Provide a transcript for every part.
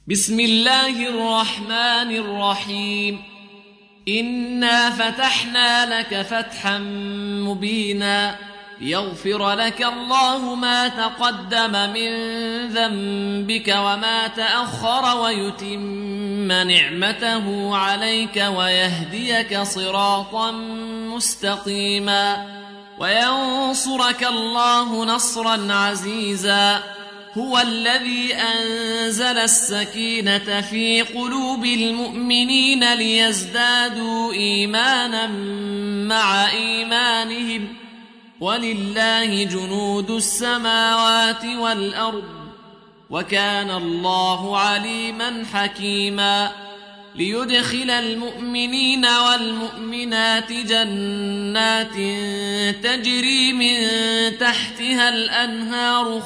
بسم الله الرحمن الرحيم. إنا فتحنا لك فتحا مبينا ليغفر لك الله ما تقدم من ذنبك وما تأخر ويتم نعمته عليك ويهديك صراطا مستقيما وينصرك الله نصرا عزيزا. هو الذي أنزل السكينة في قلوب المؤمنين ليزدادوا إيمانا مع إيمانهم ولله جنود السماوات والأرض وكان الله عليما حكيما. ليدخل المؤمنين والمؤمنات جنات تجري من تحتها الأنهار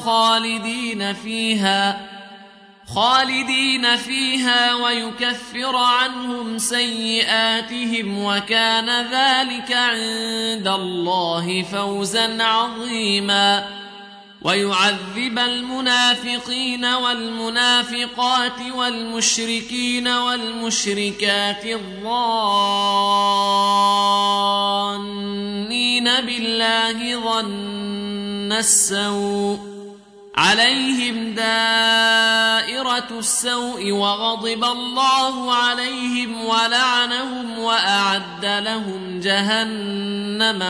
خالدين فيها ويكفر عنهم سيئاتهم وكان ذلك عند الله فوزا عظيما. ويعذب المنافقين والمنافقات والمشركين والمشركات الظانين بالله ظن السوء عليهم دائرة السوء وغضب الله عليهم ولعنهم وأعد لهم جهنم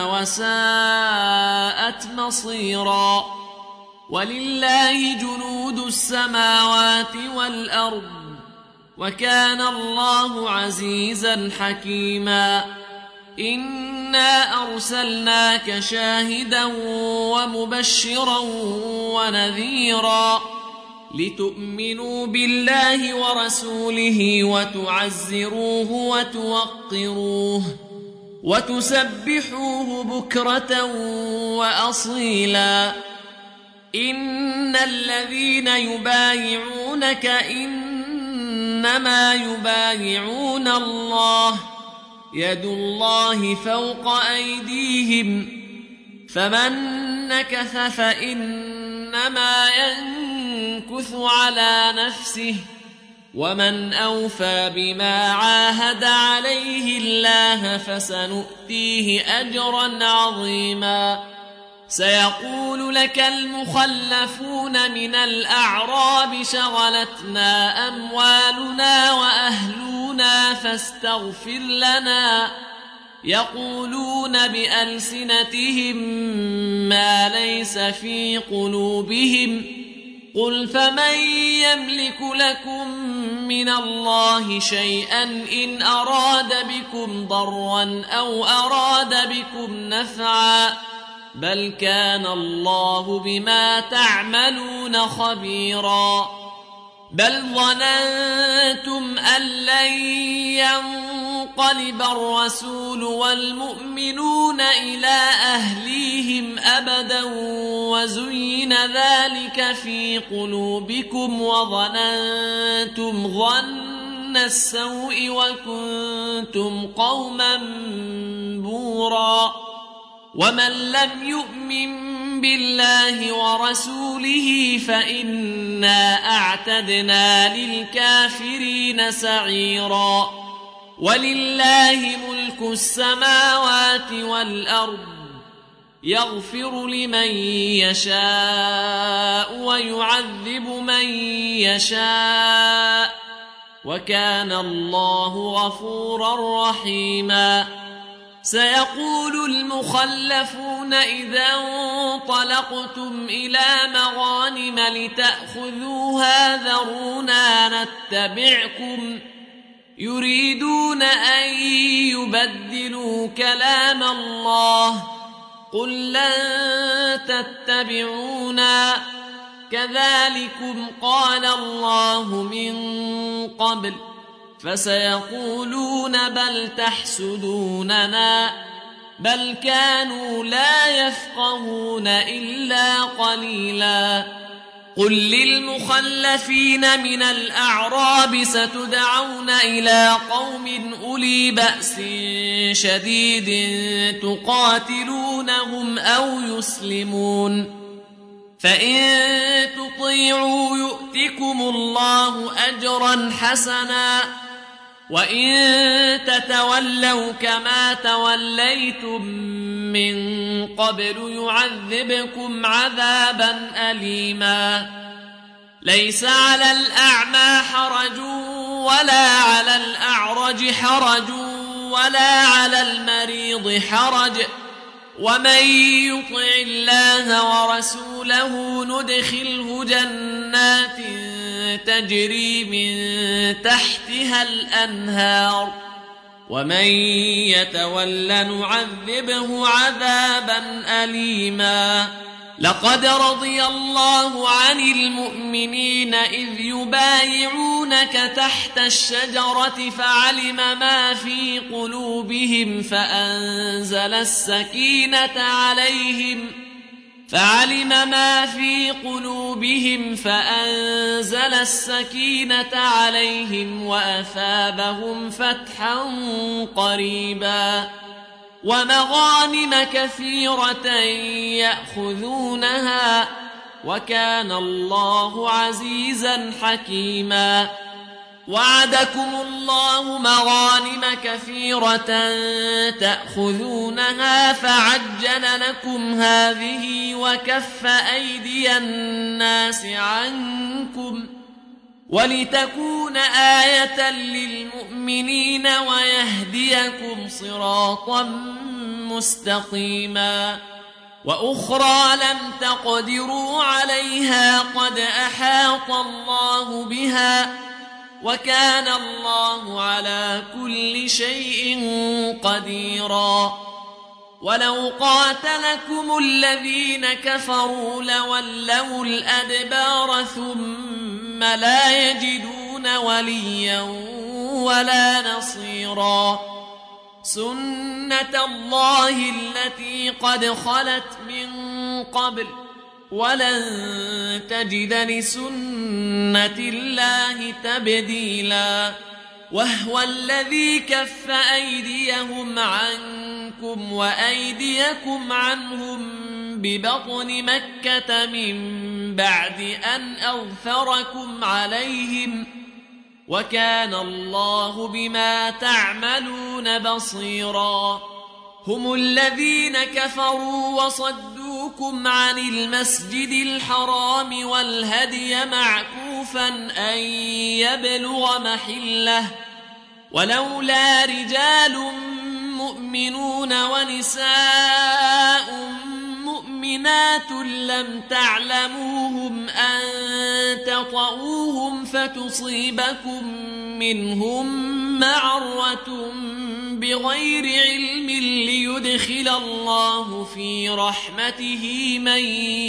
وساءت مصيرا. ولله جنود السماوات والأرض وكان الله عزيزا حكيما. إنا أرسلناك شاهدا ومبشرا ونذيرا لتؤمنوا بالله ورسوله وتعزروه وتوقروه وتسبحوه بكرة وأصيلا. إن الذين يبايعونك إنما يبايعون الله يد الله فوق أيديهم فمن نكث فإنما ينكث على نفسه ومن أوفى بما عاهد عليه الله فسنؤتيه أجرا عظيما. سيقول لك المخلفون من الأعراب شغلتنا أموالنا وأهلنا فاستغفر لنا يقولون بألسنتهم ما ليس في قلوبهم قل فمن يملك لكم من الله شيئا إن أراد بكم ضرا أو أراد بكم نفعا بل كان الله بما تعملون خبيرا. بل ظننتم أن لن ينقلب الرسول والمؤمنون إلى أهليهم أبدا وزين ذلك في قلوبكم وظننتم ظن السوء وكنتم قوما بورا. ومن لم يؤمن بالله ورسوله فإنا أعتدنا للكافرين سعيرا. ولله ملك السماوات والأرض يغفر لمن يشاء ويعذب من يشاء وكان الله غفورا رحيما. سيقول المخلفون إذا انطلقتم إلى مغانم لتأخذوها ذرونا نتبعكم يريدون أن يبدلوا كلام الله قل لن تتبعونا كذلكم قال الله من قبل فسيقولون بل تحسدوننا بل كانوا لا يفقهون إلا قليلا. قل للمخلفين من الأعراب ستدعون إلى قوم أولي بأس شديد تقاتلونهم أو يسلمون فإن تطيعوا يؤتكم الله أجرا حسنا وإن تتولوا كما توليتم من قبل يعذبكم عذابا أليما ليس على الأعمى حرج ولا على الأعرج حرج ولا على المريض حرج ومن يطع الله ورسوله ندخله جنات تجري من تحتها الأنهار ومن يتول نعذبه عذابا أليما لقد رضي الله عن المؤمنين إذ يبايعونك تحت الشجرة فعلم ما في قلوبهم فأنزل السكينة عليهم وأثابهم فتحا قريبا ومغانم كثيرة يأخذونها وكان الله عزيزا حكيما وعدكم الله مغانم كثيرة تأخذونها فعجل لكم هذه وكف أيدي الناس عنكم ولتكون آية للمؤمنين ويهديكم صراطا مستقيما وأخرى لم تقدروا عليها قد أحاط الله بها وكان الله على كل شيء قديرا ولو قاتلكم الذين كفروا لولوا الأدبار ثم لا يجدون وليا ولا نصيرا سنة الله التي قد خلت من قبل ولن تجد لسنة الله تبديلا وهو الذي كف أيديهم عنكم وأيديكم عنهم ببطن مكة من بعد أن أظفركم عليهم وكان الله بما تعملون بصيرا هم الذين كفروا وصدوكم عن المسجد الحرام والهدي معكوفا أن يبلغ محله ولولا رجال مؤمنون ونساء مؤمنات لم تعلموهم أن تطؤوهم فتصيبكم منهم معرة بغير علم ليدخل الله في رحمته من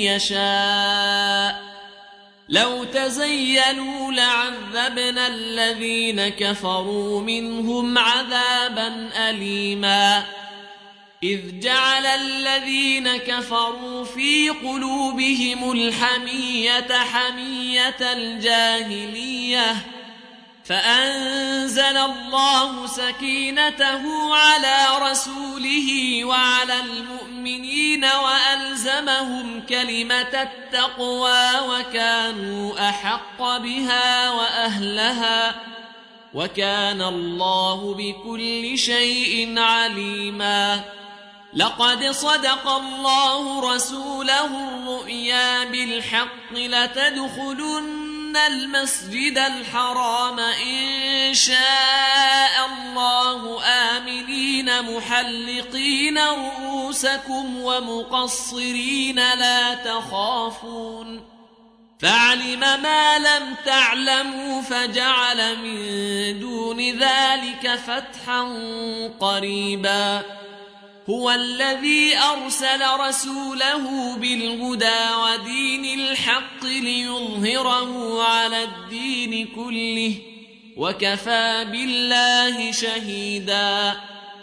يشاء لو تزيلوا لعذبنا الذين كفروا منهم عذابا أليما إذ جعل الذين كفروا في قلوبهم الحمية حمية الجاهلية فأنزل الله سكينته على رسوله وعلى المؤمنين وألزمهم كلمة التقوى وكانوا أحق بها وأهلها وكان الله بكل شيء عليما لقد صدق الله رسوله الرؤيا بالحق لتدخلن المسجد الحرام إن شاء الله آمنين محلقين رؤوسكم ومقصرين لا تخافون فعلم ما لم تعلموا فجعل من دون ذلك فتحا قريبا هو الذي أرسل رسوله بالهدى ودين الحق ليظهره على الدين كله وكفى بالله شهيدا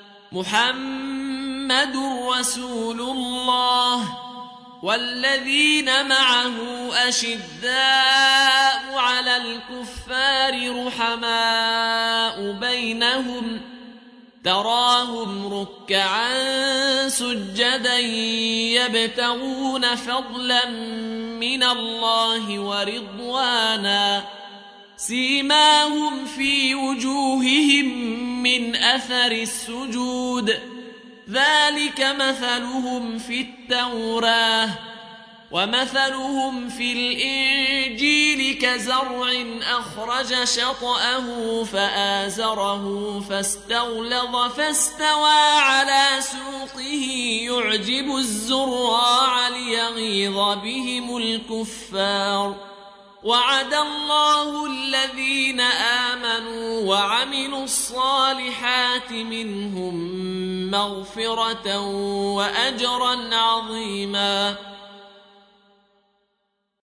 محمد رسول الله والذين معه أشداء على الكفار رحماء بينهم تراهم ركعا سجدا يبتغون فضلا من الله ورضوانا سيماهم في وجوههم من أثر السجود ذلك مثلهم في التوراة ومثلهم في الإنجيل كزرع أخرج شطأه فآزره فاستغلظ فاستوى على سوقه يعجب الزراع ليغيظ بهم الكفار وعد الله الذين آمنوا وعملوا الصالحات منهم مغفرة وأجرا عظيما